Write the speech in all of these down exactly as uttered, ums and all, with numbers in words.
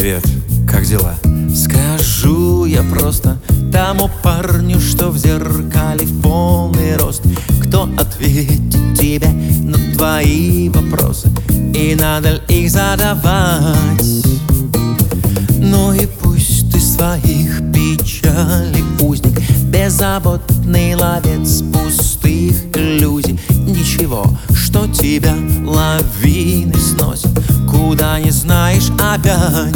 Привет, как дела? Скажу я просто тому парню, что в зеркале в полный рост, кто ответит тебе на твои вопросы, и надо ли их задавать. Ну и пусть ты своих печалей узник, беззаботный ловец пустых иллюзий. Ничего, что тебя лавины сносит, куда не знаешь опять.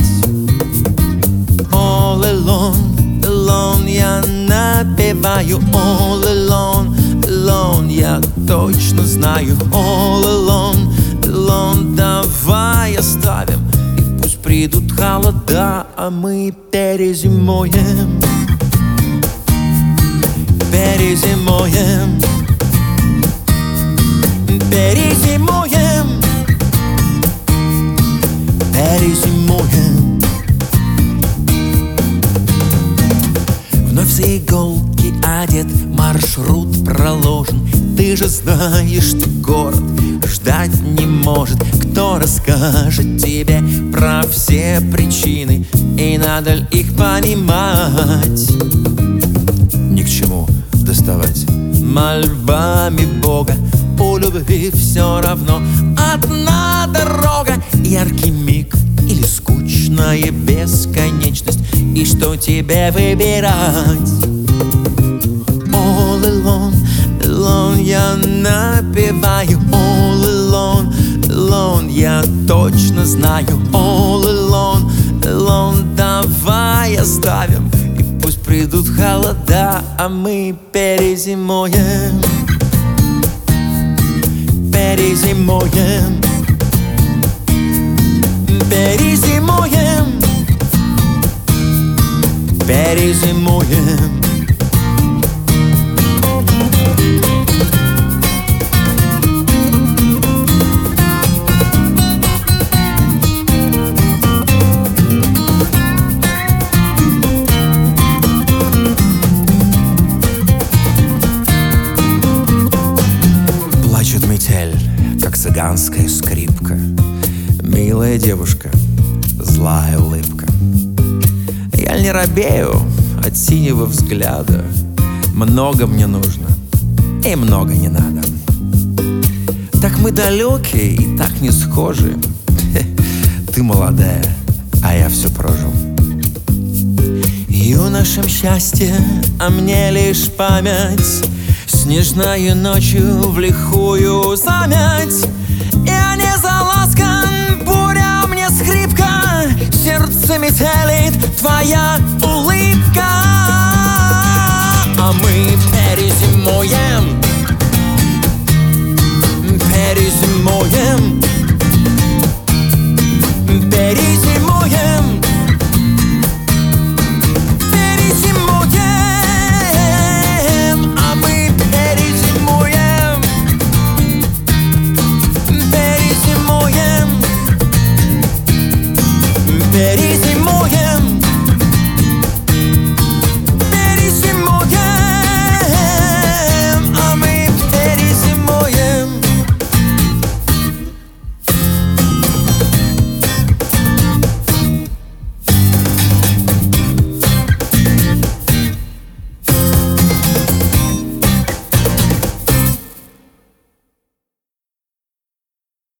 All alone, alone я напеваю. All alone, alone я точно знаю. All alone, alone давай оставим, и пусть придут холода, а мы перезимуем. Перезимуем. Перезимуем. Перезимуем. Вновь с иголки одет, маршрут проложен. Ты же знаешь, что город ждать не может. Кто расскажет тебе про все причины, и надо ли их понимать? Ни к чему доставать Мольбами Бога у любви все равно. Одна дорога, яркий миг или скучная бесконечность, и что тебе выбирать? All alone, alone я напеваю. All alone, alone я точно знаю. All alone, alone давай оставим, и пусть придут холода, а мы перезимуем. Перезимуем. Перезимуем. Перезимуем. Плачет метель, как цыганская скрипка. Милая девушка, злая улыбка. Я не робею от синего взгляда. Много мне нужно, и много не надо. Так мы далекие и так не схожи. Ты молодая, а я все прожил. Юношам счастье, а мне лишь память. Снежною ночью в лихую замять. Я не заласкан, буря мне скрипка, сердце метелит твоя улыбка. А мы перезимуем. Перезимуем. Перезимуем. Перезимуем. Перезимуем.